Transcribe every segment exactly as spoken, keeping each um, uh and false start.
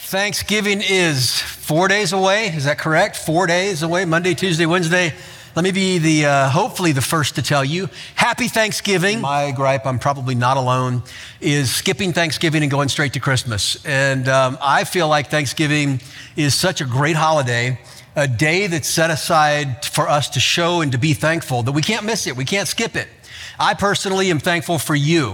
Thanksgiving is four days away. Is that correct? Four days away, Monday, Tuesday, Wednesday. Let me be the, uh, hopefully the first to tell you, happy Thanksgiving. My gripe, I'm probably not alone, is skipping Thanksgiving and going straight to Christmas. And um, I feel like Thanksgiving is such a great holiday, a day that's set aside for us to show and to be thankful that we can't miss it. We can't skip it. I personally am thankful for you.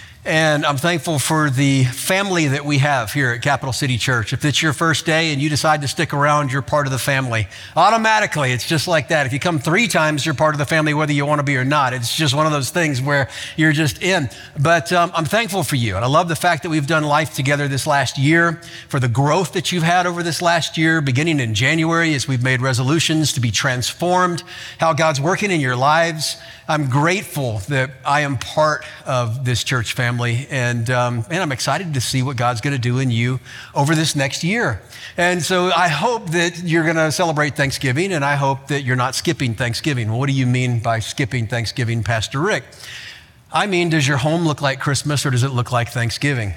And I'm thankful for the family that we have here at Capital City Church. If it's your first day and you decide to stick around, you're part of the family. Automatically, it's just like that. If you come three times, you're part of the family, whether you want to be or not. It's just one of those things where you're just in. But um, I'm thankful for you. And I love the fact that we've done life together this last year, for the growth that you've had over this last year, beginning in January as we've made resolutions to be transformed, how God's working in your lives. I'm grateful that I am part of this church family, and, um, and I'm excited to see what God's going to do in you over this next year. And so I hope that you're going to celebrate Thanksgiving, and I hope that you're not skipping Thanksgiving. Well, what do you mean by skipping Thanksgiving, Pastor Rick? I mean, does your home look like Christmas, or does it look like Thanksgiving?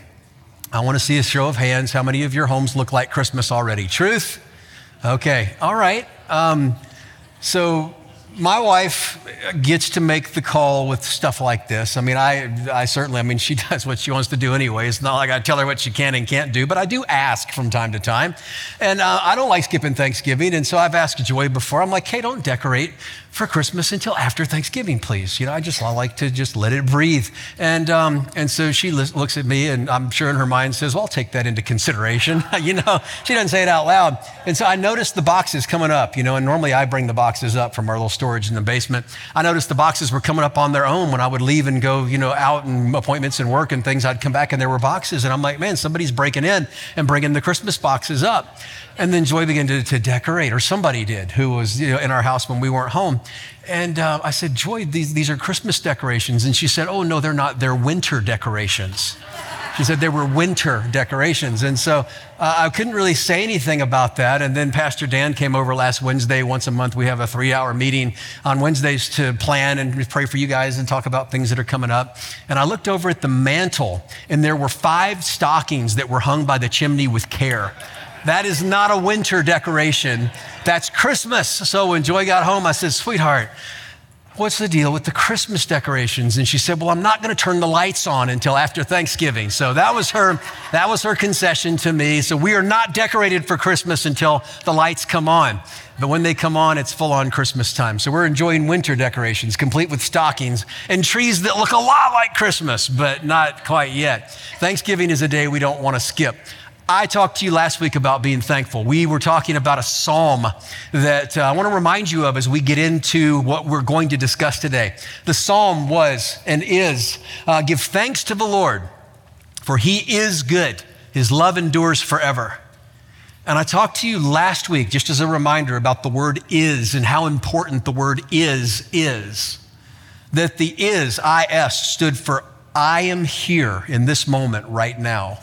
I want to see a show of hands. How many of your homes look like Christmas already? Truth? Okay, all right. Um, so... My wife gets to make the call with stuff like this. I mean, I, I certainly, I mean, she does what she wants to do anyway. It's not like I tell her what she can and can't do, but I do ask from time to time. And uh, I don't like skipping Thanksgiving. And so I've asked Joy before. I'm like, hey, don't decorate for Christmas until after Thanksgiving, please. You know, I just I like to just let it breathe. And um, and so she li- looks at me, and I'm sure in her mind says, well, I'll take that into consideration. You know, she doesn't say it out loud. And so I noticed the boxes coming up, you know, and normally I bring the boxes up from our little storage in the basement. I noticed the boxes were coming up on their own when I would leave and go, you know, out and appointments and work and things. I'd come back and there were boxes. And I'm like, man, somebody's breaking in and bringing the Christmas boxes up. And then Joy began to, to decorate, or somebody did, who was, you know, in our house when we weren't home. And uh, I said, Joy, these, these are Christmas decorations. And she said, oh, no, they're not. They're winter decorations. She said they were winter decorations. And so uh, I couldn't really say anything about that. And then Pastor Dan came over last Wednesday. Once a month, we have a three-hour meeting on Wednesdays to plan and pray for you guys and talk about things that are coming up. And I looked over at the mantle, and there were five stockings that were hung by the chimney with care. That is not a winter decoration. That's Christmas. So when Joy got home, I said, sweetheart, what's the deal with the Christmas decorations? And she said, well, I'm not going to turn the lights on until after Thanksgiving. So that was her, that was her concession to me. So we are not decorated for Christmas until the lights come on. But when they come on, it's full on Christmas time. So we're enjoying winter decorations, complete with stockings and trees that look a lot like Christmas, but not quite yet. Thanksgiving is a day we don't want to skip. I talked to you last week about being thankful. We were talking about a psalm that uh, I want to remind you of as we get into what we're going to discuss today. The psalm was and is, uh, give thanks to the Lord, for he is good. His love endures forever. And I talked to you last week, just as a reminder, about the word is and how important the word is is. That the is, I S, stood for I am here in this moment right now.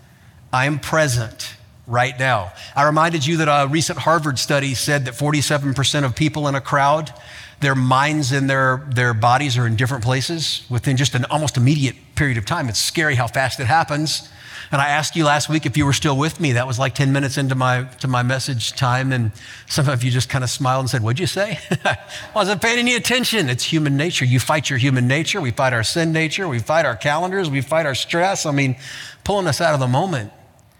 I am present right now. I reminded you that a recent Harvard study said that forty-seven percent of people in a crowd, their minds and their, their bodies are in different places within just an almost immediate period of time. It's scary how fast it happens. And I asked you last week if you were still with me. That was like ten minutes into my to my message time. And some of you just kind of smiled and said, what'd you say? I wasn't paying any attention. It's human nature. You fight your human nature. We fight our sin nature. We fight our calendars. We fight our stress. I mean, pulling us out of the moment.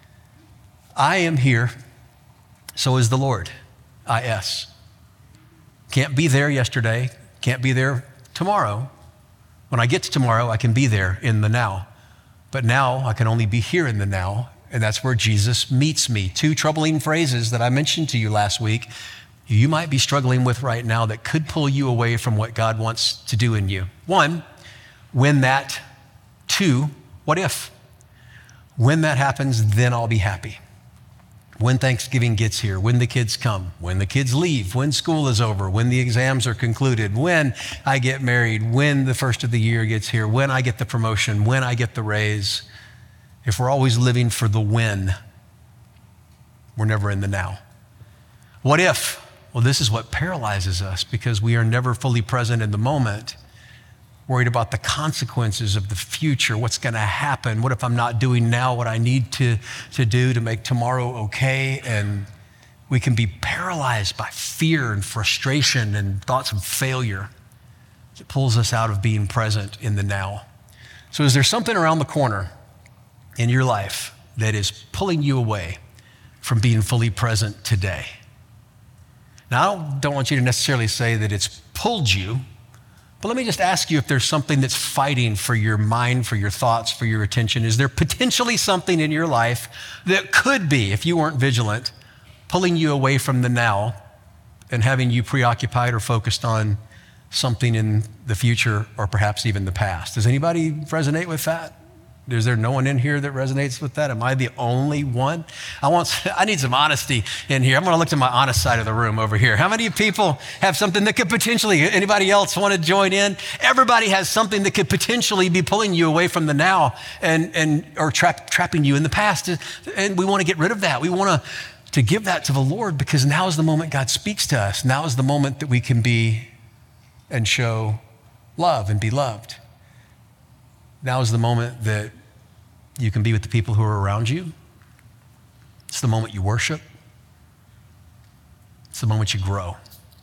I am here, so is the Lord, I S. Can't be there yesterday, can't be there tomorrow. When I get to tomorrow, I can be there in the now. But now I can only be here in the now, and that's where Jesus meets me. Two troubling phrases that I mentioned to you last week, you might be struggling with right now that could pull you away from what God wants to do in you. One, when that. Two, what if? When that happens, then I'll be happy. When Thanksgiving gets here, when the kids come, when the kids leave, when school is over, when the exams are concluded, when I get married, when the first of the year gets here, when I get the promotion, when I get the raise. If we're always living for the when, we're never in the now. What if? Well, this is what paralyzes us because we are never fully present in the moment. worried about the consequences of the future, what's going to happen. What if I'm not doing now what I need to, to do to make tomorrow okay? And we can be paralyzed by fear and frustration and thoughts of failure. It pulls us out of being present in the now. So is there something around the corner in your life that is pulling you away from being fully present today? Now, I don't want you to necessarily say that it's pulled you, but let me just ask you if there's something that's fighting for your mind, for your thoughts, for your attention. Is there potentially something in your life that could be, if you weren't vigilant, pulling you away from the now and having you preoccupied or focused on something in the future or perhaps even the past? Does anybody resonate with that? Is there no one in here that resonates with that? Am I the only one? I want, I need some honesty in here. I'm going to look to my honest side of the room over here. How many people have something that could potentially, anybody else want to join in? Everybody has something that could potentially be pulling you away from the now and, and or trap, trapping you in the past. And we want to get rid of that. We want to, to give that to the Lord, because now is the moment God speaks to us. Now is the moment that we can be and show love and be loved. Now is the moment that you can be with the people who are around you. It's the moment you worship. It's the moment you grow.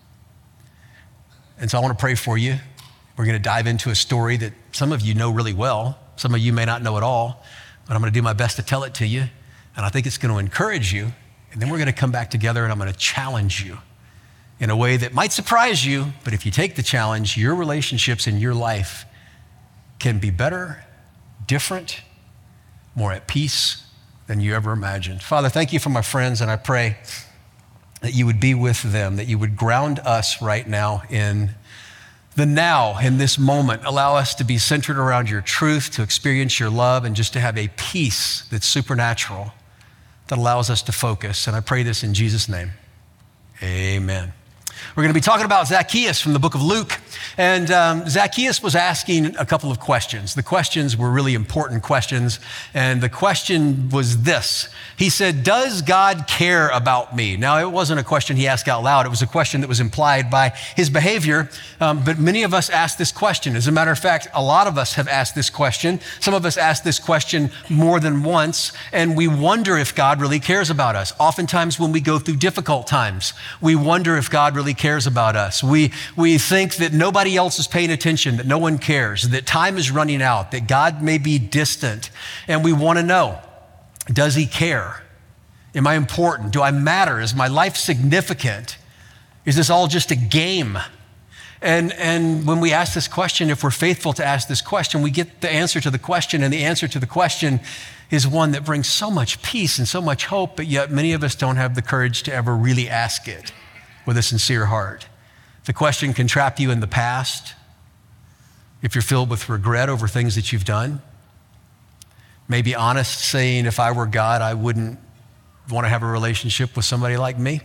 And so I want to pray for you. We're going to dive into a story that some of you know really well. Some of you may not know at all, but I'm going to do my best to tell it to you. And I think it's going to encourage you. And then we're going to come back together and I'm going to challenge you in a way that might surprise you, but if you take the challenge, your relationships in your life can be better, different, more at peace than you ever imagined. Father, thank you for my friends, and I pray that you would be with them, that you would ground us right now in the now, in this moment. Allow us to be centered around your truth, to experience your love, and just to have a peace that's supernatural that allows us to focus. And I pray this in Jesus' name. Amen. We're going to be talking about Zacchaeus from the book of Luke. And um, Zacchaeus was asking a couple of questions. The questions were really important questions. And the question was this. He said, does God care about me? Now, it wasn't a question he asked out loud. It was a question that was implied by his behavior. Um, but many of us ask this question. As a matter of fact, a lot of us have asked this question. Some of us asked this question more than once. And we wonder if God really cares about us. Oftentimes when we go through difficult times, we wonder if God really cares about us. We, we think that nobody else is paying attention, that no one cares, that time is running out, that God may be distant. And we want to know, does he care? Am I important? Do I matter? Is my life significant? Is this all just a game? And, and when we ask this question, if we're faithful to ask this question, we get the answer to the question, and the answer to the question is one that brings so much peace and so much hope, but yet many of us don't have the courage to ever really ask it with a sincere heart. The question can trap you in the past if you're filled with regret over things that you've done. Maybe honest, saying, if I were God, I wouldn't want to have a relationship with somebody like me.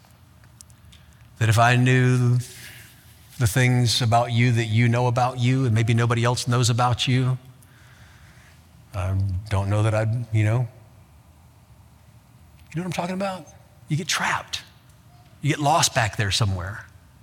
That if I knew the things about you that you know about you and maybe nobody else knows about you, I don't know that I'd, you know. You know what I'm talking about? You get trapped. You get lost back there somewhere.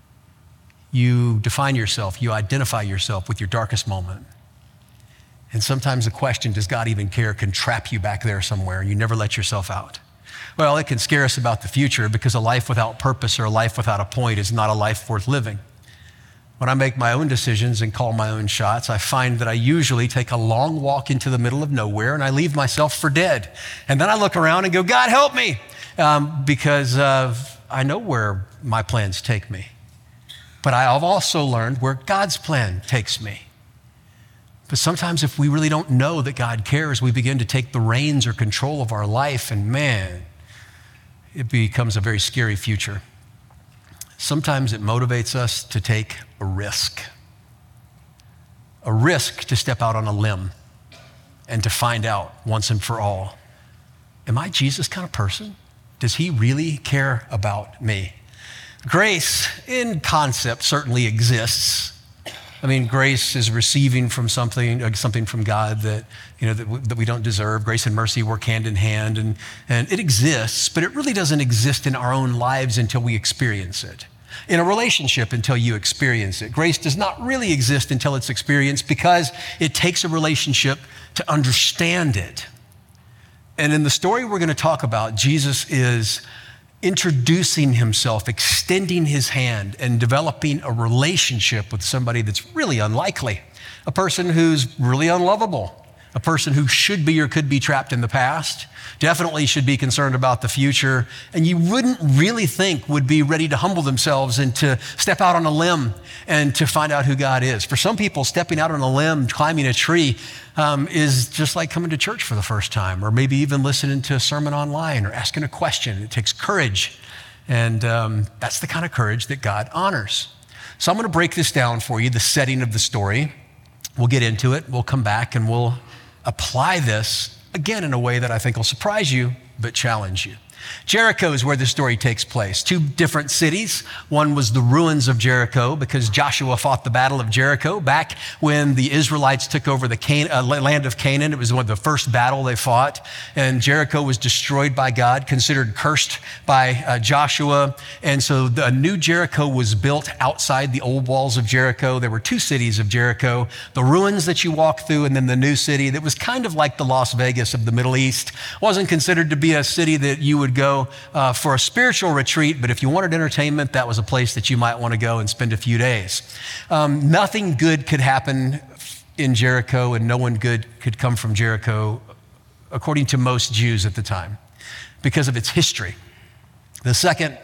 You define yourself, you identify yourself with your darkest moment. And sometimes the question, does God even care, can trap you back there somewhere. You never let yourself out. Well, it can scare us about the future, because a life without purpose or a life without a point is not a life worth living. When I make my own decisions and call my own shots, I find that I usually take a long walk into the middle of nowhere and I leave myself for dead. And then I look around and go, God, help me, um, because of I know where my plans take me, but I've also learned where God's plan takes me. But sometimes if we really don't know that God cares, we begin to take the reins or control of our life, and man, it becomes a very scary future. Sometimes it motivates us to take a risk, a risk to step out on a limb and to find out once and for all, am I Jesus kind of person? Does he really care about me? Grace in concept certainly exists. I mean, grace is receiving from something, uh, something from God that, you know, that, w- that we don't deserve. Grace and mercy work hand in hand, and, and it exists, but it really doesn't exist in our own lives until we experience it. in a relationship until you experience it. Grace does not really exist until it's experienced because it takes a relationship to understand it. And in the story we're going to talk about, Jesus is introducing himself, extending his hand, and developing a relationship with somebody that's really unlikely, a person who's really unlovable, a person who should be or could be trapped in the past, definitely should be concerned about the future, and you wouldn't really think would be ready to humble themselves and to step out on a limb and to find out who God is. For some people, stepping out on a limb, climbing a tree, um, is just like coming to church for the first time, or maybe even listening to a sermon online or asking a question. It takes courage, and um, that's the kind of courage that God honors. So I'm going to break this down for you, the setting of the story. We'll get into it. We'll come back and we'll apply this, again, in a way that I think will surprise you, but challenge you. Jericho is where the story takes place. Two different cities. One was the ruins of Jericho because Joshua fought the battle of Jericho back when the Israelites took over the Can- uh, land of Canaan. It was one of the first battle they fought. And Jericho was destroyed by God, considered cursed by uh, Joshua. And so the, a new Jericho was built outside the old walls of Jericho. There were two cities of Jericho, the ruins that you walk through and then the new city that was kind of like the Las Vegas of the Middle East. Wasn't considered to be a city that you would go uh, for a spiritual retreat, but if you wanted entertainment, that was a place that you might want to go and spend a few days. Um, nothing good could happen in Jericho, and no one good could come from Jericho, according to most Jews at the time, because of its history. The second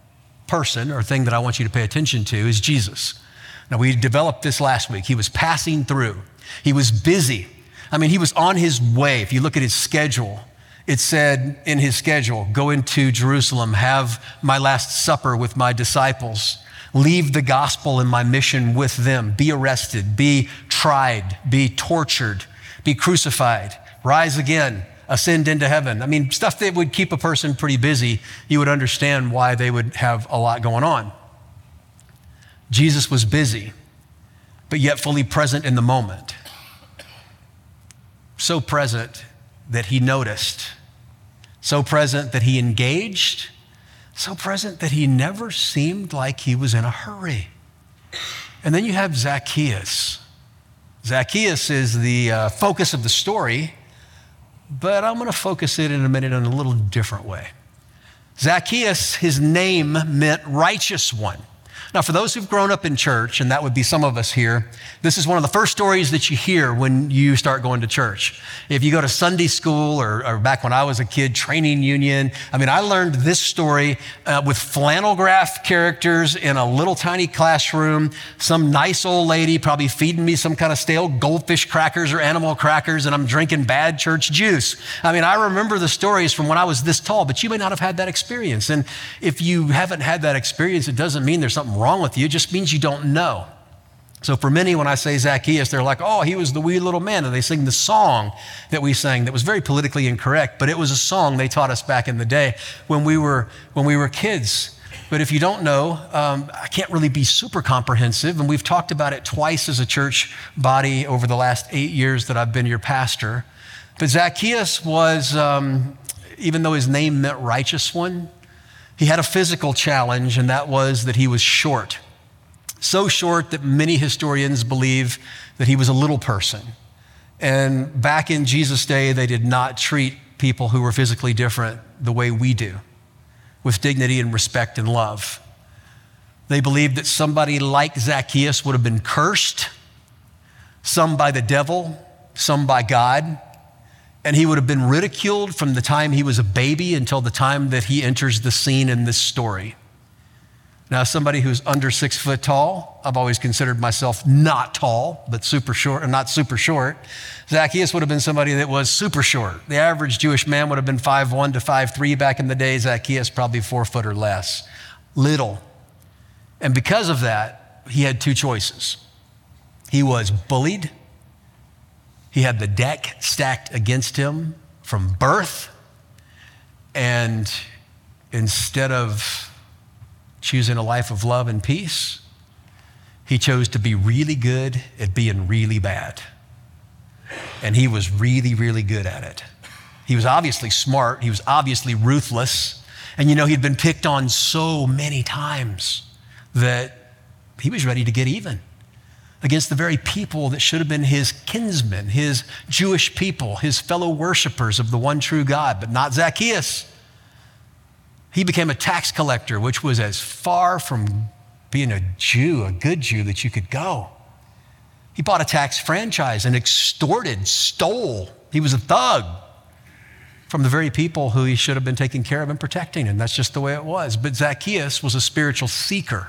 person or thing that I want you to pay attention to is Jesus. Now, we developed this last week. He was passing through. He was busy. I mean, he was on his way. If you look at his schedule, it said in his schedule, go into Jerusalem, have my last supper with my disciples, leave the gospel and my mission with them, be arrested, be tried, be tortured, be crucified, rise again, ascend into heaven. I mean, stuff that would keep a person pretty busy. You would understand why they would have a lot going on. Jesus was busy, but yet fully present in the moment. So present that he noticed, so present that he engaged, so present that he never seemed like he was in a hurry. And then you have Zacchaeus. Zacchaeus is the uh, focus of the story, but I'm going to focus it in a minute in a little different way. Zacchaeus, his name meant righteous one. Now, for those who've grown up in church, and that would be some of us here, this is one of the first stories that you hear when you start going to church. If you go to Sunday school or, or back when I was a kid, training union, I mean, I learned this story uh, with flannel graph characters in a little tiny classroom, some nice old lady probably feeding me some kind of stale goldfish crackers or animal crackers, and I'm drinking bad church juice. I mean, I remember the stories from when I was this tall, but you may not have had that experience. And if you haven't had that experience, it doesn't mean there's something wrong wrong with you. It just means you don't know. So for many, when I say Zacchaeus, they're like, oh, he was the wee little man. And they sing the song that we sang that was very politically incorrect, but it was a song they taught us back in the day when we were, when we were kids. But if you don't know, um, I can't really be super comprehensive. And we've talked about it twice as a church body over the last eight years that I've been your pastor. But Zacchaeus was, um, even though his name meant righteous one, he had a physical challenge, and that was that he was short. So short that many historians believe that he was a little person. And back in Jesus' day, they did not treat people who were physically different the way we do, with dignity and respect and love. They believed that somebody like Zacchaeus would have been cursed, some by the devil, some by God, and he would have been ridiculed from the time he was a baby until the time that he enters the scene in this story. Now, as somebody who's under six foot tall, I've always considered myself not tall, but super short, and not super short. Zacchaeus would have been somebody that was super short. The average Jewish man would have been five one to five three back in the day. Zacchaeus probably four foot or less. Little. And because of that, he had two choices. He was bullied. He had the deck stacked against him from birth. And instead of choosing a life of love and peace, he chose to be really good at being really bad. And he was really, really good at it. He was obviously smart. He was obviously ruthless. And you know, he'd been picked on so many times. that he was ready to get even against the very people that should have been his kinsmen, his Jewish people, his fellow worshipers of the one true God, but not Zacchaeus. He became a tax collector, which was as far from being a Jew, a good Jew, that you could go. He bought a tax franchise and extorted, stole. He was a thug from the very people who he should have been taking care of and protecting, and that's just the way it was. But Zacchaeus was a spiritual seeker.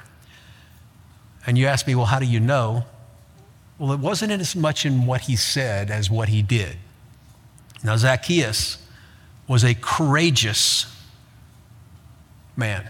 And you ask me, well, how do you know? Well, it wasn't as much in what he said as what he did. Now, Zacchaeus was a courageous man.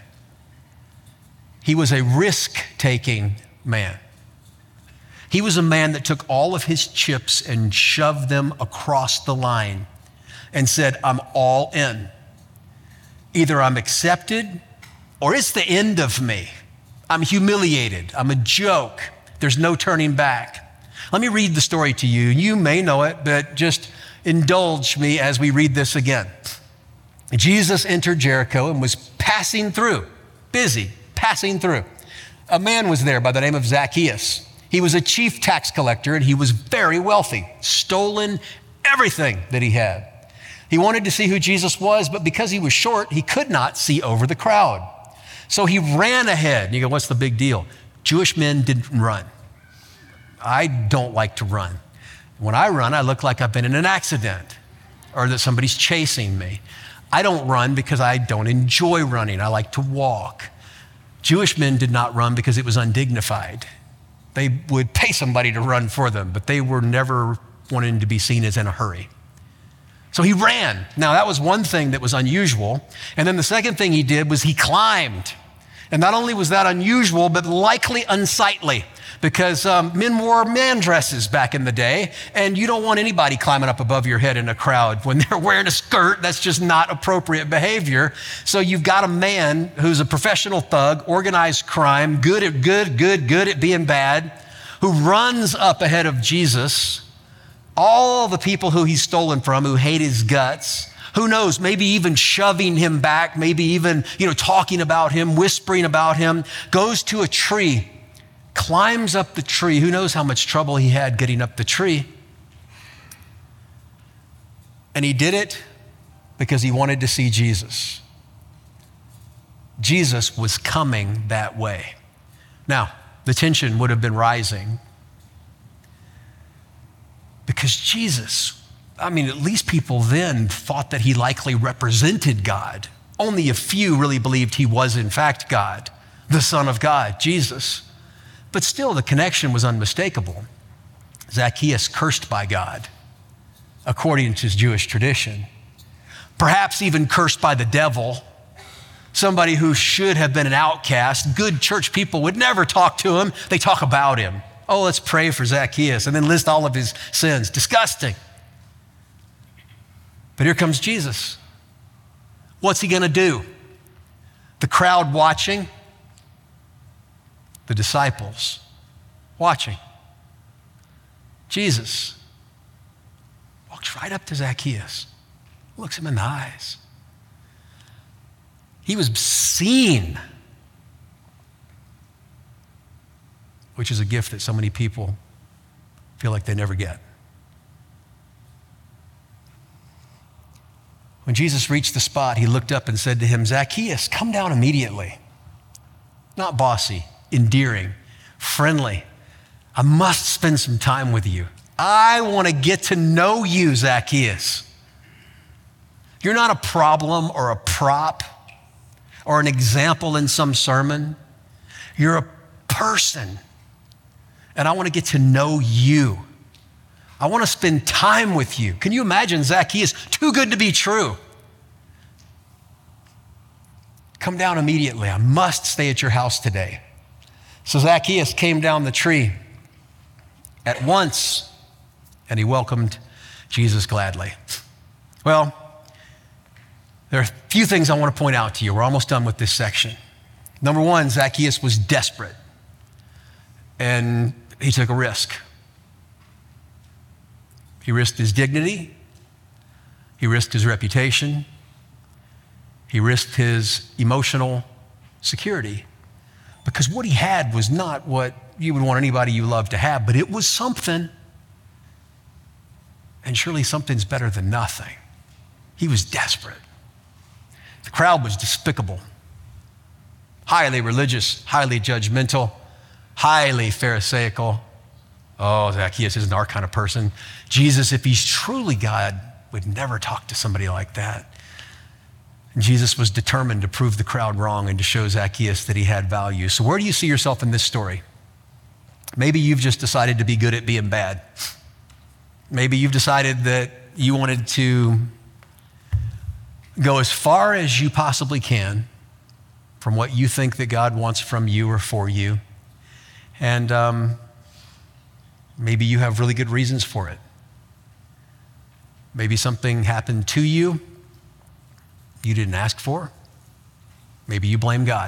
He was a risk-taking man. He was a man that took all of his chips and shoved them across the line and said, I'm all in. Either I'm accepted or it's the end of me. I'm humiliated. I'm a joke. There's no turning back. Let me read the story to you. You may know it, but just indulge me as we read this again. Jesus entered Jericho and was passing through, busy, passing through. A man was there by the name of Zacchaeus. He was a chief tax collector and he was very wealthy, stolen everything that he had. He wanted to see who Jesus was, but because he was short, he could not see over the crowd. So he ran ahead. You go, what's the big deal? Jewish men didn't run. I don't like to run. When I run, I look like I've been in an accident or that somebody's chasing me. I don't run because I don't enjoy running. I like to walk. Jewish men did not run because it was undignified. They would pay somebody to run for them, but they were never wanting to be seen as in a hurry. So he ran. Now, that was one thing that was unusual. And then the second thing he did was he climbed. And not only was that unusual, but likely unsightly, because um, men wore man dresses back in the day, and you don't want anybody climbing up above your head in a crowd. When they're wearing a skirt, that's just not appropriate behavior. So you've got a man who's a professional thug, organized crime, good at good, good, good at being bad, who runs up ahead of Jesus. All the people who he's stolen from, who hate his guts, who knows, maybe even shoving him back, maybe even, you know, talking about him, whispering about him, goes to a tree, climbs up the tree. Who knows how much trouble he had getting up the tree. And he did it because he wanted to see Jesus. Jesus was coming that way. Now, the tension would have been rising because Jesus, I mean, at least people then thought that he likely represented God. Only a few really believed he was in fact God, the Son of God, Jesus. But still, the connection was unmistakable. Zacchaeus cursed by God, according to his Jewish tradition. Perhaps even cursed by the devil, somebody who should have been an outcast. Good church people would never talk to him. They talk about him. Oh, let's pray for Zacchaeus, and then list all of his sins. Disgusting. But here comes Jesus. What's he going to do? The crowd watching, the disciples watching. Jesus walks right up to Zacchaeus, looks him in the eyes. He was seen, which is a gift that so many people feel like they never get. When Jesus reached the spot, he looked up and said to him, Zacchaeus, come down immediately. Not bossy, endearing, friendly. I must spend some time with you. I want to get to know you, Zacchaeus. You're not a problem or a prop or an example in some sermon. You're a person, and I want to get to know you. I want to spend time with you. Can you imagine Zacchaeus? Too good to be true. Come down immediately. I must stay at your house today. So Zacchaeus came down the tree at once, and he welcomed Jesus gladly. Well, there are a few things I want to point out to you. We're almost done with this section. Number one, Zacchaeus was desperate, and he took a risk. He risked his dignity. He risked his reputation. He risked his emotional security. because what he had was not what you would want anybody you love to have, but it was something. And surely something's better than nothing. He was desperate. The crowd was despicable, highly religious, highly judgmental, highly Pharisaical. Oh, Zacchaeus isn't our kind of person. Jesus, if he's truly God, would never talk to somebody like that. And Jesus was determined to prove the crowd wrong and to show Zacchaeus that he had value. So where do you see yourself in this story? Maybe you've just decided to be good at being bad. Maybe you've decided that you wanted to go as far as you possibly can from what you think that God wants from you or for you. And um, maybe you have really good reasons for it. Maybe something happened to you you didn't ask for. Maybe you blame God.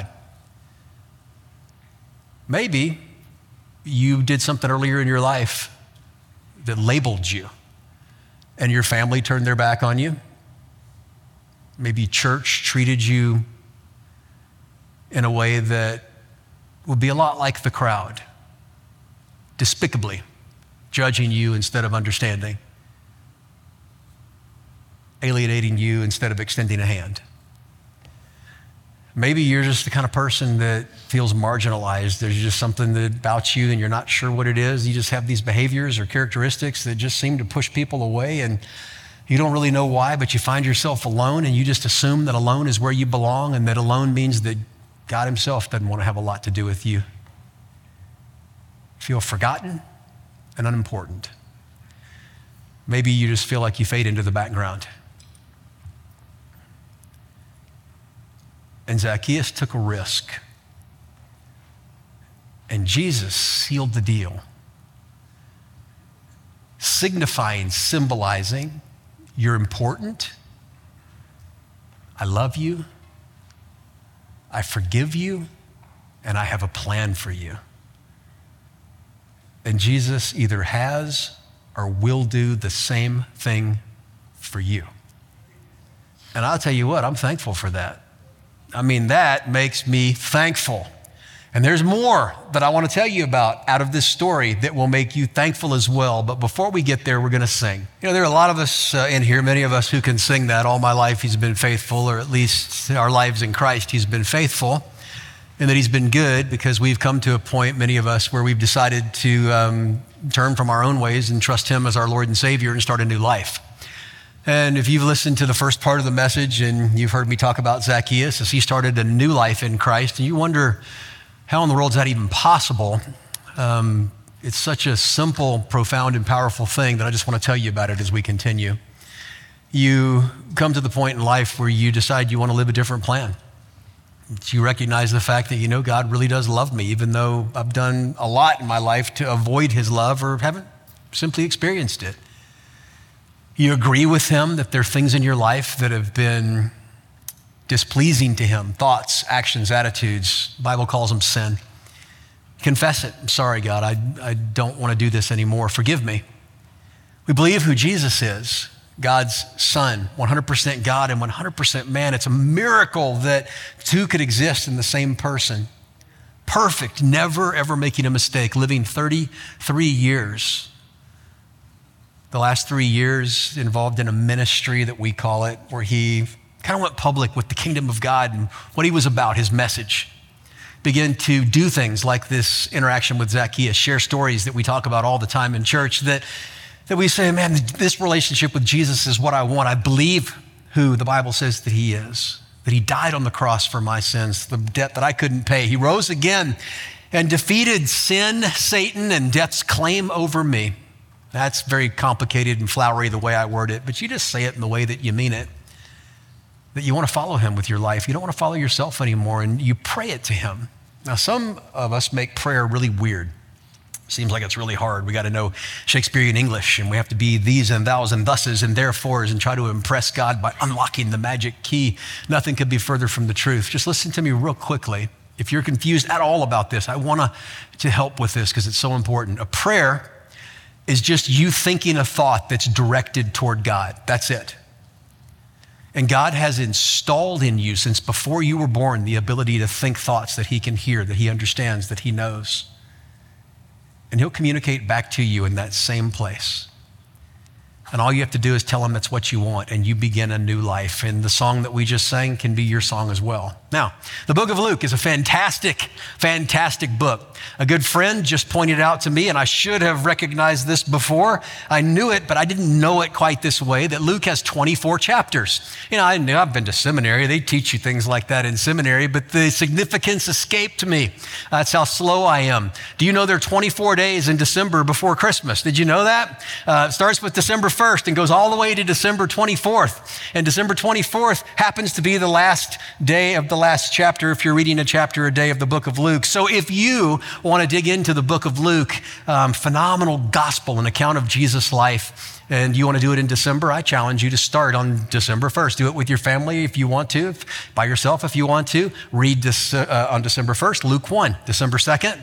Maybe you did something earlier in your life that labeled you and your family turned their back on you. Maybe church treated you in a way that would be a lot like the crowd, despicably judging you instead of understanding, alienating you instead of extending a hand. Maybe you're just the kind of person that feels marginalized. There's just something that about you and you're not sure what it is. You just have these behaviors or characteristics that just seem to push people away and you don't really know why, but you find yourself alone and you just assume that alone is where you belong and that alone means that God himself doesn't want to have a lot to do with you. You feel forgotten and unimportant. Maybe you just feel like you fade into the background. And Zacchaeus took a risk. And Jesus sealed the deal, signifying, symbolizing, you're important, I love you, I forgive you, and I have a plan for you. And Jesus either has or will do the same thing for you. And I'll tell you what, I'm thankful for that. I mean, that makes me thankful. And there's more that I want to tell you about out of this story that will make you thankful as well. But before we get there, we're going to sing. You know, there are a lot of us uh, in here, many of us who can sing that. All my life he's been faithful, or at least our lives in Christ, he's been faithful, and that he's been good, because we've come to a point, many of us, where we've decided to um, turn from our own ways and trust him as our Lord and Savior and start a new life. And if you've listened to the first part of the message and you've heard me talk about Zacchaeus as he started a new life in Christ, and you wonder, how in the world is that even possible? Um, it's such a simple, profound, and powerful thing that I just want to tell you about it as we continue. You come to the point in life where you decide you want to live a different plan. You recognize the fact that, you know, God really does love me, even though I've done a lot in my life to avoid his love or haven't simply experienced it. You agree with him that there are things in your life that have been displeasing to him, thoughts, actions, attitudes. The Bible calls them sin. Confess it. I'm sorry, God, I, I don't want to do this anymore. Forgive me. We believe who Jesus is, God's son, one hundred percent God and one hundred percent man. It's a miracle that two could exist in the same person. Perfect, never, ever making a mistake, living thirty-three years. The last three years involved in a ministry that we call it, where he kind of went public with the kingdom of God and what he was about, his message. Began to do things like this interaction with Zacchaeus, share stories that we talk about all the time in church that, that we say, man, this relationship with Jesus is what I want. I believe who the Bible says that he is, that he died on the cross for my sins, the debt that I couldn't pay. He rose again and defeated sin, Satan, and death's claim over me. That's very complicated and flowery the way I word it, but you just say it in the way that you mean it. That you want to follow him with your life. You don't want to follow yourself anymore, and you pray it to him. Now, some of us make prayer really weird. Seems like it's really hard. We got to know Shakespearean English, and we have to be these and thous and thuses and therefores and try to impress God by unlocking the magic key. Nothing could be further from the truth. Just listen to me real quickly. If you're confused at all about this, I want to, to help with this because it's so important. A prayer is just you thinking a thought that's directed toward God. That's it. And God has installed in you since before you were born the ability to think thoughts that he can hear, that he understands, that he knows. And he'll communicate back to you in that same place. And all you have to do is tell him that's what you want, and you begin a new life. And the song that we just sang can be your song as well. Now, the book of Luke is a fantastic, fantastic book. A good friend just pointed out to me, and I should have recognized this before. I knew it, but I didn't know it quite this way, that Luke has twenty-four chapters. You know, I knew I've been to seminary. They teach you things like that in seminary, but the significance escaped me. That's how slow I am. Do you know there are twenty-four days in December before Christmas? Did you know that? Uh, it starts with December first and goes all the way to December twenty-fourth. And December twenty-fourth happens to be the last day of the last chapter if you're reading a chapter a day of the book of Luke. So if you want to dig into the book of Luke, um, phenomenal gospel, an account of Jesus' life, and you want to do it in December, I challenge you to start on December first. Do it with your family if you want to, if, by yourself if you want to. Read this uh, on December first, Luke one. December second,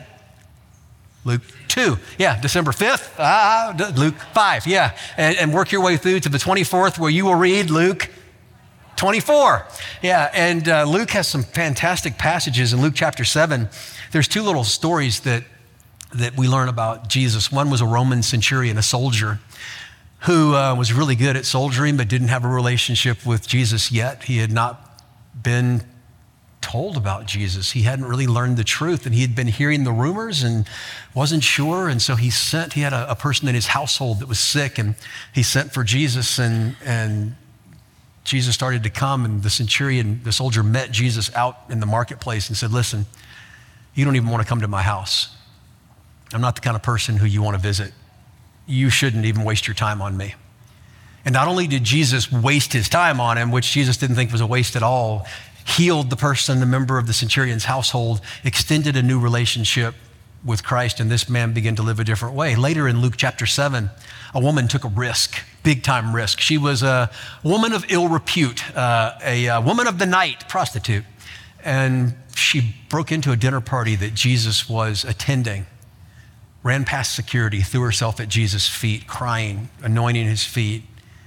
Luke two. Yeah, December fifth, ah, Luke five. Yeah, and, and work your way through to the twenty-fourth where you will read Luke twenty-four. Yeah, and uh, Luke has some fantastic passages. In Luke chapter seven, there's two little stories that, that we learn about Jesus. One was a Roman centurion, a soldier, who uh, was really good at soldiering but didn't have a relationship with Jesus yet. He had not been told about Jesus. He hadn't really learned the truth, and he had been hearing the rumors and wasn't sure. And so he sent, he had a, a person in his household that was sick, and he sent for Jesus, and, and Jesus started to come, and the centurion, the soldier, met Jesus out in the marketplace and said, listen, you don't even want to come to my house. I'm not the kind of person who you want to visit. You shouldn't even waste your time on me. And not only did Jesus waste his time on him, which Jesus didn't think was a waste at all, healed the person, the member of the centurion's household, extended a new relationship with Christ, and this man began to live a different way. Later in Luke chapter seven, a woman took a risk, big time risk. She was a woman of ill repute, uh, a, a woman of the night, prostitute, and she broke into a dinner party that Jesus was attending, ran past security, threw herself at Jesus' feet, crying, anointing his feet.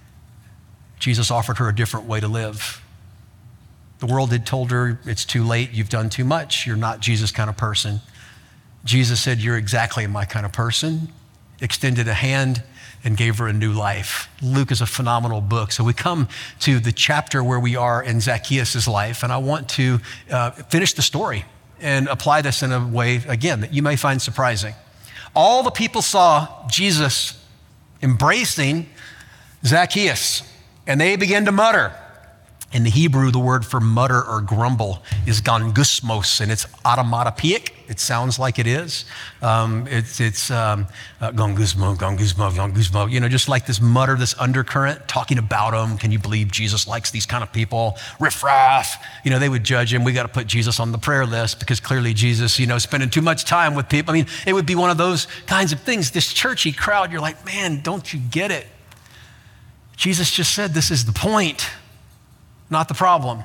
Jesus offered her a different way to live. The world had told her, it's too late, you've done too much, you're not Jesus' kind of person. Jesus said, you're exactly my kind of person, extended a hand and gave her a new life. Luke is a phenomenal book. So we come to the chapter where we are in Zacchaeus' life, and I want to uh, finish the story and apply this in a way, again, that you may find surprising. All the people saw Jesus embracing Zacchaeus, and they began to mutter. In the Hebrew, the word for mutter or grumble is gongusmos, and it's automatopoeic. It sounds like it is. Um, it's it's um, uh, gongusmo, gongusmo, gongusmo. You know, just like this mutter, this undercurrent, talking about him. Can you believe Jesus likes these kind of people? Riffraff. You know, they would judge him. We got to put Jesus on the prayer list because clearly Jesus, you know, spending too much time with people. I mean, it would be one of those kinds of things. This churchy crowd, you're like, man, don't you get it? Jesus just said this is the point, not the problem.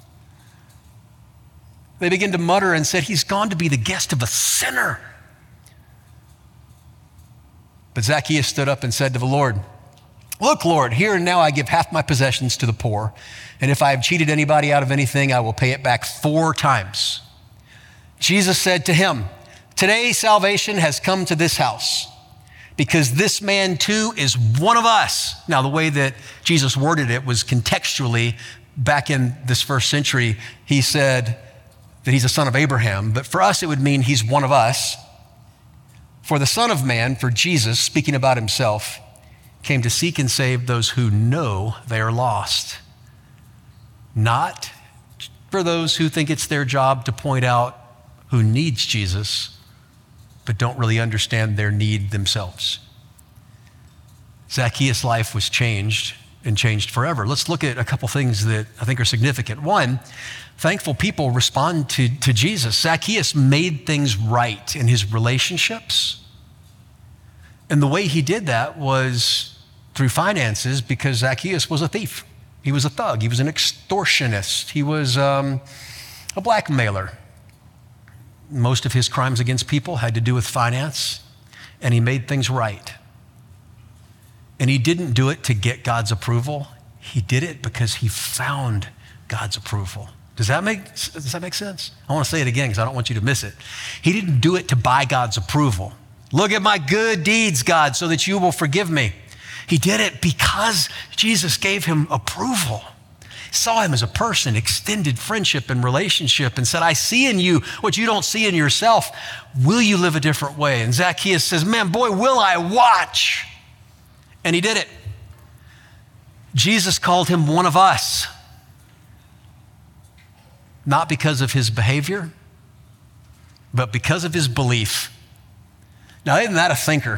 They began to mutter and said, he's gone to be the guest of a sinner. But Zacchaeus stood up and said to the Lord, look, Lord, here and now I give half my possessions to the poor. And if I have cheated anybody out of anything, I will pay it back four times. Jesus said to him, today salvation has come to this house, because this man too is one of us. Now, the way that Jesus worded it was contextually. Back in this first century, he said that he's a son of Abraham, but for us, it would mean he's one of us. For the Son of Man, for Jesus, speaking about himself, came to seek and save those who know they are lost. Not for those who think it's their job to point out who needs Jesus, but don't really understand their need themselves. Zacchaeus' life was changed and changed forever. Let's look at a couple things that I think are significant. One, thankful people respond to, to Jesus. Zacchaeus made things right in his relationships. And the way he did that was through finances, because Zacchaeus was a thief. He was a thug. He was an extortionist. He was um, a blackmailer. Most of his crimes against people had to do with finance, and he made things right. And he didn't do it to get God's approval. He did it because he found God's approval. Does that make, does that make sense? I want to say it again because I don't want you to miss it. He didn't do it to buy God's approval. Look at my good deeds, God, so that you will forgive me. He did it because Jesus gave him approval. He saw him as a person, extended friendship and relationship, and said, I see in you what you don't see in yourself. Will you live a different way? And Zacchaeus says, man, boy, will I watch. And he did it. Jesus called him one of us. Not because of his behavior, but because of his belief. Now, isn't that a thinker?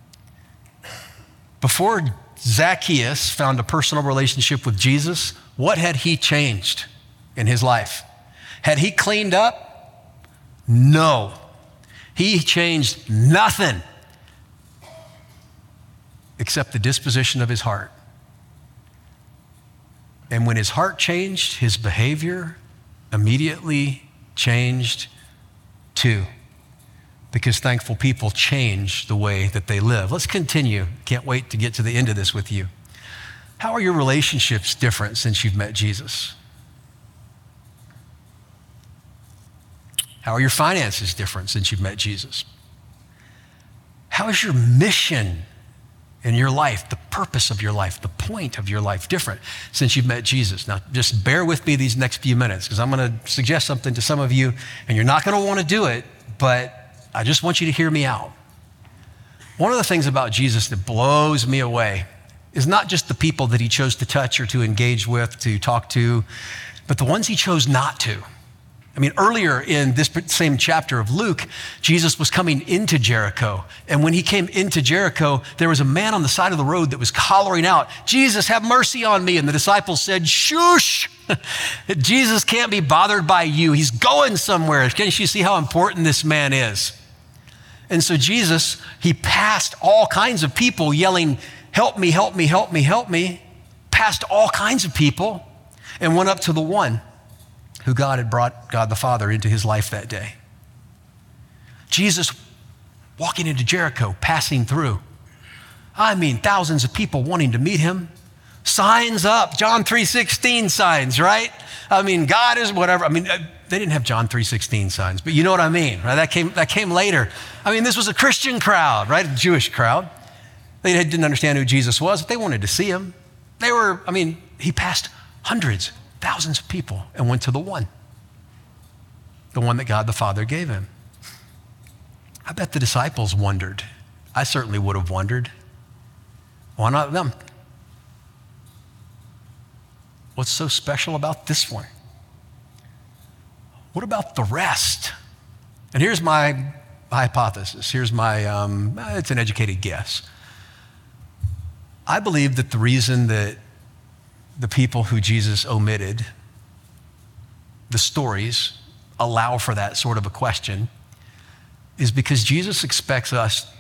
Before Zacchaeus found a personal relationship with Jesus, what had he changed in his life? Had he cleaned up? No. He changed nothing except the disposition of his heart. And when his heart changed, his behavior immediately changed too. Because thankful people change the way that they live. Let's continue. Can't wait to get to the end of this with you. How are your relationships different since you've met Jesus? How are your finances different since you've met Jesus? How is your mission in your life, the purpose of your life, the point of your life different since you've met Jesus? Now, just bear with me these next few minutes because I'm going to suggest something to some of you, and you're not going to want to do it, but I just want you to hear me out. One of the things about Jesus that blows me away is not just the people that he chose to touch or to engage with, to talk to, but the ones he chose not to. I mean, earlier in this same chapter of Luke, Jesus was coming into Jericho. And when he came into Jericho, there was a man on the side of the road that was hollering out, Jesus, have mercy on me. And the disciples said, shush, Jesus can't be bothered by you. He's going somewhere. Can't you see how important this man is? And so Jesus, he passed all kinds of people yelling, help me, help me, help me, help me, passed all kinds of people and went up to the one who God had brought, God the Father, into his life that day. Jesus walking into Jericho, passing through. I mean, thousands of people wanting to meet him. Signs up, John three sixteen signs, right? I mean, God is whatever. I mean, they didn't have John three sixteen signs, but you know what I mean, right? That came, that came later. I mean, this was a Christian crowd, right? A Jewish crowd. They didn't understand who Jesus was, but they wanted to see him. They were, I mean, he passed hundreds, thousands of people and went to the one, the one that God the Father gave him. I bet the disciples wondered. I certainly would have wondered. Why not them? What's so special about this one? What about the rest? And here's my hypothesis. Here's my, um, it's an educated guess. I believe that the reason that the people who Jesus omitted, the stories, allow for that sort of a question is because Jesus expects us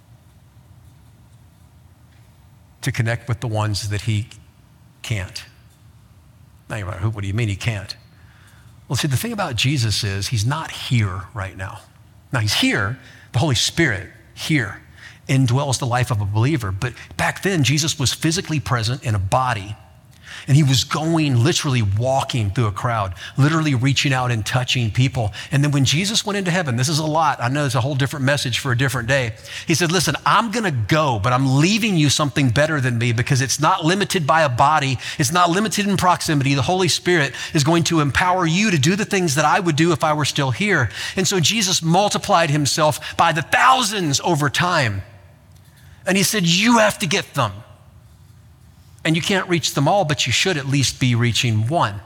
to connect with the ones that he can't. Now you're like, what do you mean he can't? Well, see, the thing about Jesus is he's not here right now. Now he's here, the Holy Spirit here indwells the life of a believer. But back then, Jesus was physically present in a body. And he was going, literally walking through a crowd, literally reaching out and touching people. And then when Jesus went into heaven, this is a lot. I know it's a whole different message for a different day. He said, listen, I'm going to go, but I'm leaving you something better than me because it's not limited by a body. It's not limited in proximity. The Holy Spirit is going to empower you to do the things that I would do if I were still here. And so Jesus multiplied himself by the thousands over time. And he said, you have to get them. And you can't reach them all, but you should at least be reaching one.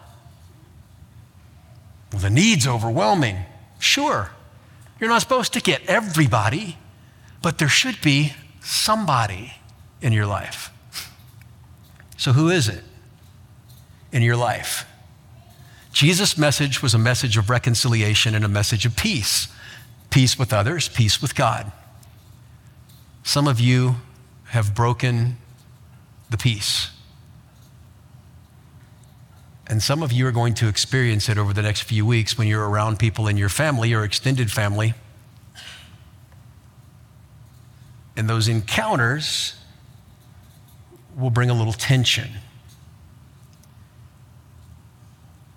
Well, the need's overwhelming. Sure, you're not supposed to get everybody, but there should be somebody in your life. So who is it in your life? Jesus' message was a message of reconciliation and a message of peace. Peace with others, peace with God. Some of you have broken the peace. And some of you are going to experience it over the next few weeks when you're around people in your family or extended family. And those encounters will bring a little tension.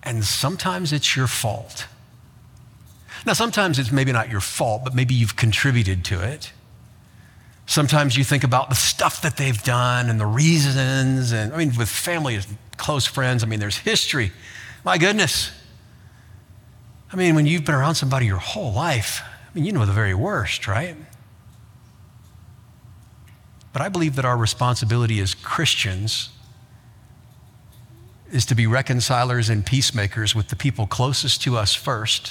And sometimes it's your fault. Now, sometimes it's maybe not your fault, but maybe you've contributed to it. Sometimes you think about the stuff that they've done and the reasons. And I mean, with family and close friends, I mean, there's history. My goodness. I mean, when you've been around somebody your whole life, I mean, you know the very worst, right? But I believe that our responsibility as Christians is to be reconcilers and peacemakers with the people closest to us first.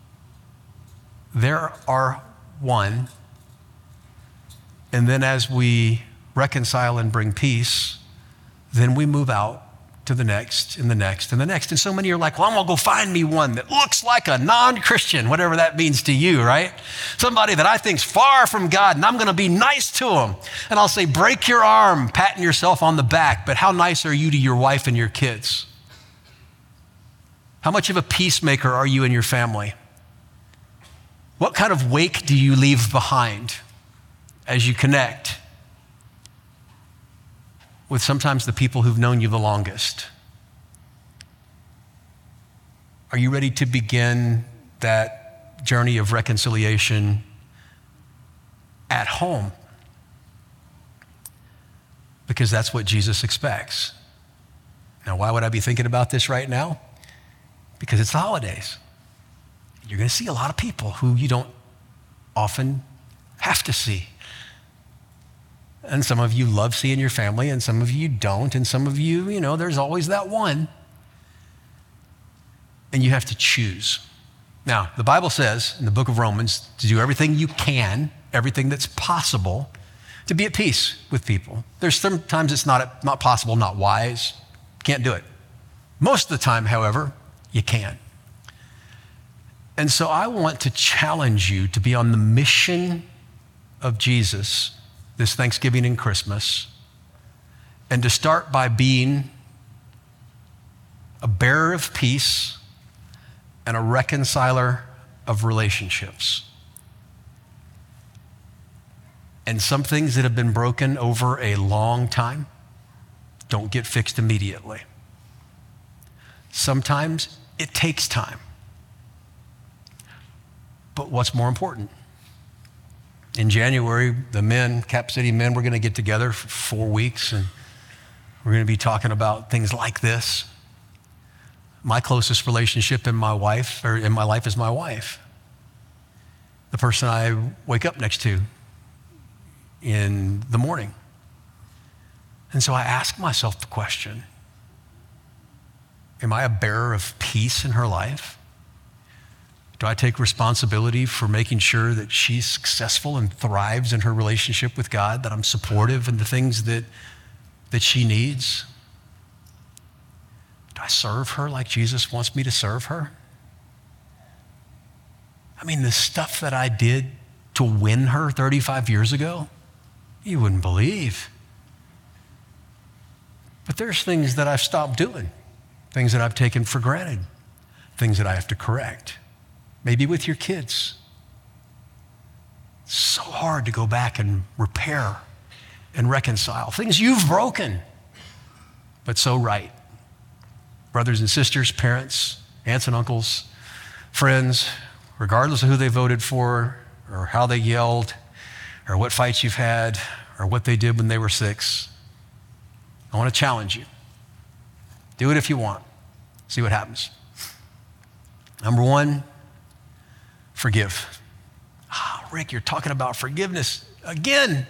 There are one. And then as we reconcile and bring peace, then we move out to the next and the next and the next. And so many are like, well, I'm gonna go find me one that looks like a non-Christian, whatever that means to you, right? Somebody that I think's far from God, and I'm gonna be nice to them. And I'll say, break your arm, patting yourself on the back, but how nice are you to your wife and your kids? How much of a peacemaker are you in your family? What kind of wake do you leave behind as you connect with sometimes the people who've known you the longest? Are you ready to begin that journey of reconciliation at home? Because that's what Jesus expects. Now, why would I be thinking about this right now? Because it's the holidays. You're going to see a lot of people who you don't often have to see. And some of you love seeing your family, and some of you don't, and some of you, you know, there's always that one. And you have to choose. Now, the Bible says in the book of Romans to do everything you can, everything that's possible, to be at peace with people. There's sometimes it's not, not possible, not wise. Can't do it. Most of the time, however, you can. And so I want to challenge you to be on the mission of Jesus this Thanksgiving and Christmas, and to start by being a bearer of peace and a reconciler of relationships. And some things that have been broken over a long time don't get fixed immediately. Sometimes it takes time. But what's more important? In January, the men, Cap City men, we're going to get together for four weeks and we're going to be talking about things like this. My closest relationship in my wife, or in my life, is my wife. The person I wake up next to in the morning. And so I ask myself the question, am I a bearer of peace in her life? Do I take responsibility for making sure that she's successful and thrives in her relationship with God, that I'm supportive in the things that, that she needs? Do I serve her like Jesus wants me to serve her? I mean, the stuff that I did to win her thirty-five years ago, you wouldn't believe. But there's things that I've stopped doing, things that I've taken for granted, things that I have to correct. Maybe with your kids. It's so hard to go back and repair and reconcile things you've broken, but so right. Brothers and sisters, parents, aunts and uncles, friends, regardless of who they voted for or how they yelled or what fights you've had or what they did when they were six, I want to challenge you. Do it if you want. See what happens. Number one, forgive. Ah, Rick, you're talking about forgiveness again.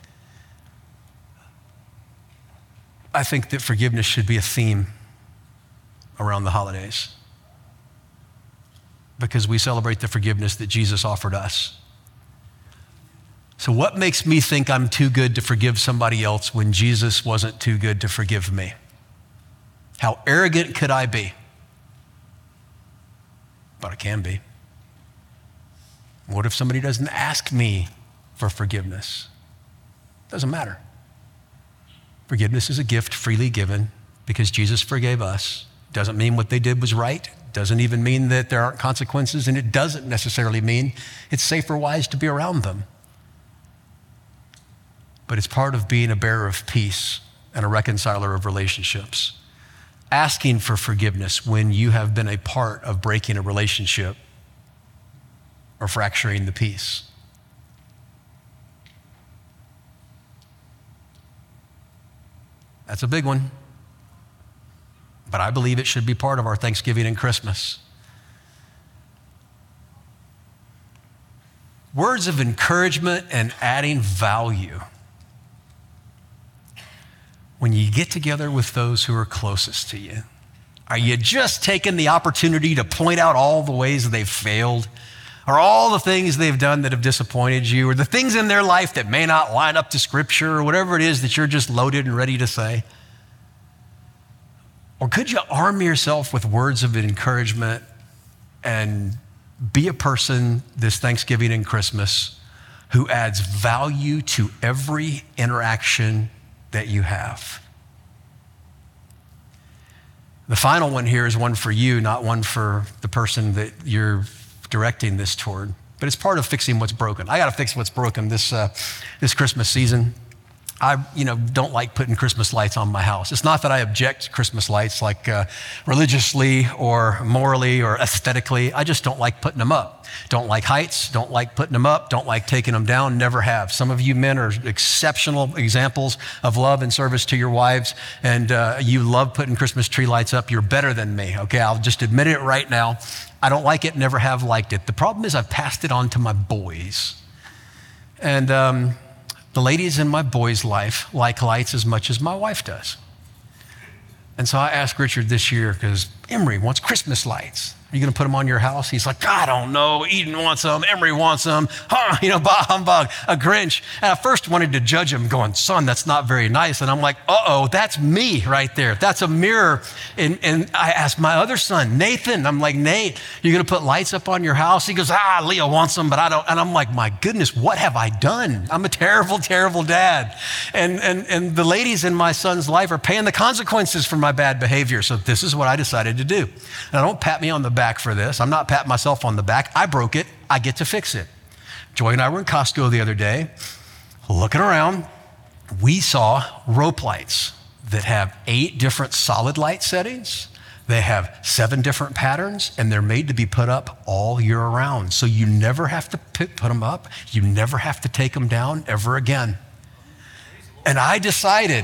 I think that forgiveness should be a theme around the holidays because we celebrate the forgiveness that Jesus offered us. So what makes me think I'm too good to forgive somebody else when Jesus wasn't too good to forgive me? How arrogant could I be? But I can be. What if somebody doesn't ask me for forgiveness? Doesn't matter. Forgiveness is a gift freely given because Jesus forgave us. Doesn't mean what they did was right. Doesn't even mean that there aren't consequences, and it doesn't necessarily mean it's safe or wise to be around them. But it's part of being a bearer of peace and a reconciler of relationships. asking for forgiveness when you have been a part of breaking a relationship or fracturing the peace. That's a big one. But I believe it should be part of our Thanksgiving and Christmas. Words of encouragement and adding value. When you get together with those who are closest to you, are you just taking the opportunity to point out all the ways they've failed, or all the things they've done that have disappointed you, or the things in their life that may not line up to Scripture, or whatever it is that you're just loaded and ready to say? Or could you arm yourself with words of encouragement and be a person this Thanksgiving and Christmas who adds value to every interaction that you have? The final one here is one for you, not one for the person that you're directing this toward, but it's part of fixing what's broken. I got to fix what's broken this uh, this Christmas season. I, you know, don't like putting Christmas lights on my house. It's not that I object to Christmas lights, like uh, religiously or morally or aesthetically. I just don't like putting them up. Don't like heights, don't like putting them up, don't like taking them down, never have. Some of you men are exceptional examples of love and service to your wives, and uh, you love putting Christmas tree lights up. You're better than me, okay? I'll just admit it right now. I don't like it, never have liked it. The problem is I've passed it on to my boys. And um, the ladies in my boys' life like lights as much as my wife does. And so I asked Richard this year, because Emery wants Christmas lights. Are you going to put them on your house? He's like, I don't know. Eden wants them. Emery wants them. Huh, you know, bah humbug, a Grinch. And I first wanted to judge him, going, son, that's not very nice. And I'm like, uh-oh, that's me right there. That's a mirror. And, and I asked my other son, Nathan, I'm like, Nate, you're going to put lights up on your house? He goes, ah, Leo wants them, but I don't. And I'm like, my goodness, what have I done? I'm a terrible, terrible dad. And, and, and the ladies in my son's life are paying the consequences for my bad behavior. So this is what I decided to do. Now, don't pat me on the back for this. I'm not patting myself on the back. I broke it. I get to fix it. Joy and I were in Costco the other day, looking around. We saw rope lights that have eight different solid light settings. They have seven different patterns, and they're made to be put up all year round. So you never have to put them up. You never have to take them down ever again. And I decided,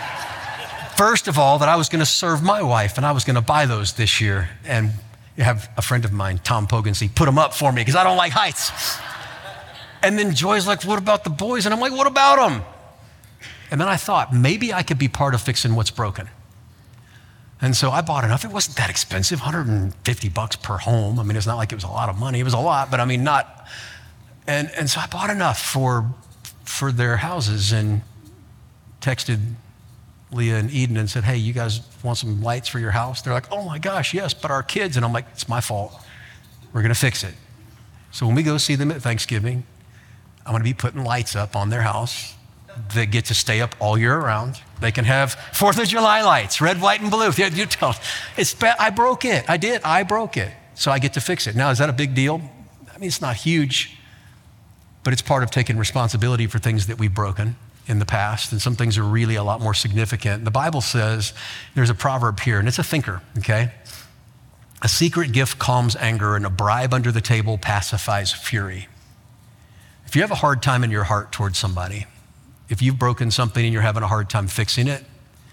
first of all, that I was going to serve my wife, and I was going to buy those this year. And you have a friend of mine, Tom Pogansey, put them up for me because I don't like heights. And then Joy's like, what about the boys? And I'm like, what about them? And then I thought, maybe I could be part of fixing what's broken. And so I bought enough. It wasn't that expensive, one hundred fifty bucks per home. I mean, it's not like it was a lot of money. It was a lot, but I mean, not. And, and so I bought enough for, for their houses and texted Leah and Eden and said, hey, you guys want some lights for your house? They're like, oh my gosh, yes, but our kids. And I'm like, it's my fault. We're going to fix it. So when we go see them at Thanksgiving, I'm going to be putting lights up on their house that get to stay up all year round. They can have Fourth of July lights, red, white, and blue. You tell, it's bad. I broke it. I did. I broke it. So I get to fix it. Now, is that a big deal? I mean, it's not huge, but it's part of taking responsibility for things that we've broken in the past, and some things are really a lot more significant. The Bible says, there's a proverb here, and it's a thinker, okay? A secret gift calms anger, and a bribe under the table pacifies fury. If you have a hard time in your heart towards somebody, if you've broken something and you're having a hard time fixing it,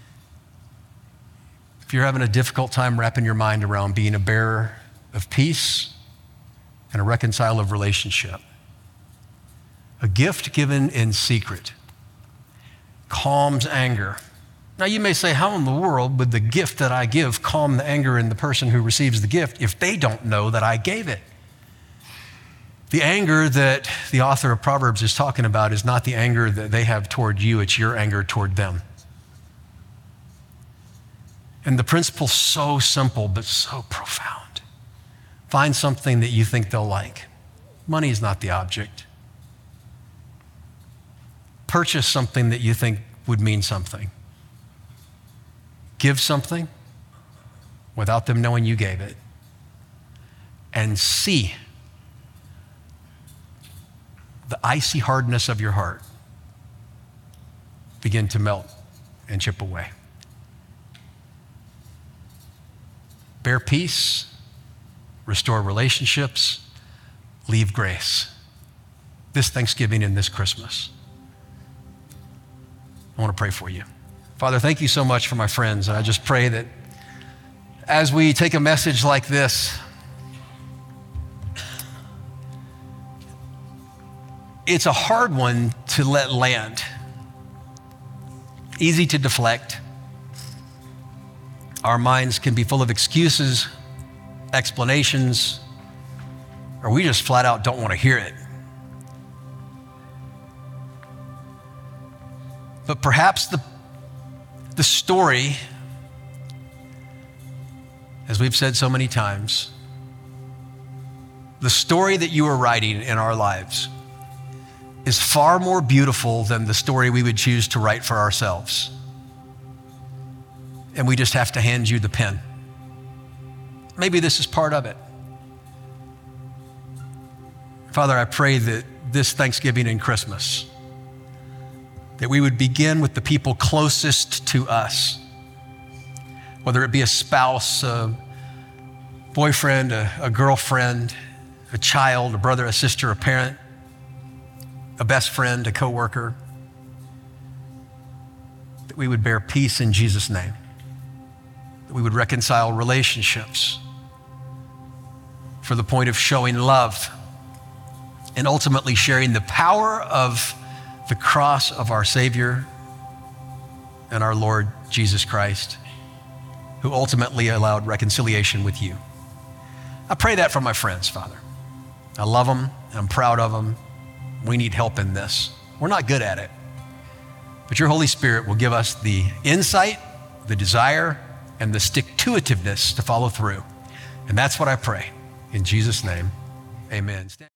if you're having a difficult time wrapping your mind around being a bearer of peace and a reconciler of relationship, a gift given in secret calms anger. Now you may say, how in the world would the gift that I give calm the anger in the person who receives the gift if they don't know that I gave it? The anger that the author of Proverbs is talking about is not the anger that they have toward you, it's your anger toward them. And the principle's so simple, but so profound. Find something that you think they'll like. Money is not the object. Purchase something that you think would mean something. Give something without them knowing you gave it. And see the icy hardness of your heart begin to melt and chip away. bear peace, restore relationships, leave grace. This Thanksgiving and this Christmas. I want to pray for you. Father, thank you so much for my friends. And I just pray that as we take a message like this, it's a hard one to let land. Easy to deflect. Our minds can be full of excuses, explanations, or we just flat out don't want to hear it. But perhaps the, the story, as we've said so many times, the story that you are writing in our lives is far more beautiful than the story we would choose to write for ourselves. And we just have to hand you the pen. Maybe this is part of it. Father, I pray that this Thanksgiving and Christmas, that we would begin with the people closest to us, whether it be a spouse, a boyfriend, a, a girlfriend, a child, a brother, a sister, a parent, a best friend, a coworker, that we would bear peace in Jesus' name, that we would reconcile relationships for the point of showing love and ultimately sharing the power of the cross of our Savior and our Lord Jesus Christ, who ultimately allowed reconciliation with you. I pray that for my friends, Father. I love them, and I'm proud of them. We need help in this. We're not good at it. But your Holy Spirit will give us the insight, the desire, and the stick-to-itiveness to follow through. And that's what I pray. In Jesus' name, amen.